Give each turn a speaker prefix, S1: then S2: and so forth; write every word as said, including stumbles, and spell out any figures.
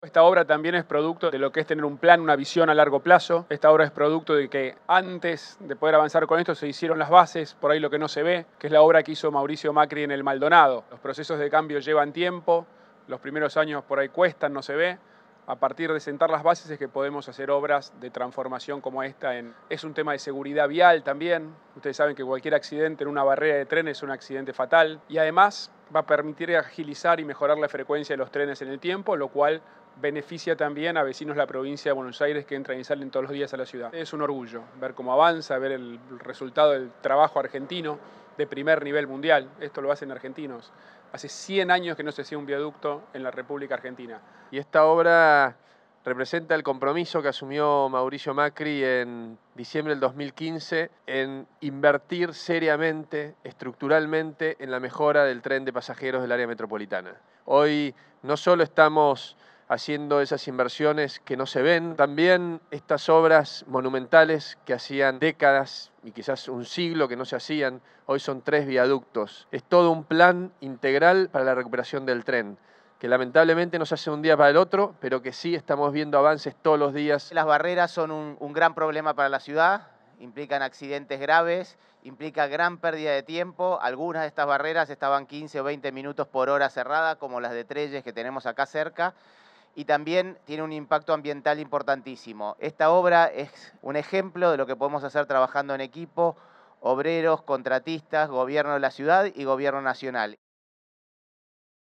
S1: Esta obra también es producto de lo que es tener un plan, una visión a largo plazo. Esta obra es producto de que antes de poder avanzar con esto se hicieron las bases, por ahí lo que no se ve, que es la obra que hizo Mauricio Macri en el Maldonado. Los procesos de cambio llevan tiempo, los primeros años por ahí cuestan, no se ve. A partir de sentar las bases es que podemos hacer obras de transformación como esta. En... Es un tema de seguridad vial también. Ustedes saben que cualquier accidente en una barrera de tren es un accidente fatal. Y además va a permitir agilizar y mejorar la frecuencia de los trenes en el tiempo, lo cual beneficia también a vecinos de la provincia de Buenos Aires que entran y salen todos los días a la ciudad. Es un orgullo ver cómo avanza, ver el resultado del trabajo argentino de primer nivel mundial. Esto lo hacen argentinos. Hace cien años que no se hacía un viaducto en la República Argentina.
S2: Y esta obra representa el compromiso que asumió Mauricio Macri en diciembre del dos mil quince en invertir seriamente, estructuralmente, en la mejora del tren de pasajeros del área metropolitana. Hoy no solo estamos haciendo esas inversiones que no se ven, también estas obras monumentales que hacían décadas y quizás un siglo que no se hacían, hoy son tres viaductos. Es todo un plan integral para la recuperación del tren, que lamentablemente no se hace un día para el otro, pero que sí estamos viendo avances todos los días.
S3: Las barreras son un, un gran problema para la ciudad, implican accidentes graves, implica gran pérdida de tiempo. Algunas de estas barreras estaban quince o veinte minutos por hora cerradas, como las de Trelles que tenemos acá cerca, y también tiene un impacto ambiental importantísimo. Esta obra es un ejemplo de lo que podemos hacer trabajando en equipo, obreros, contratistas, gobierno de la ciudad y gobierno nacional.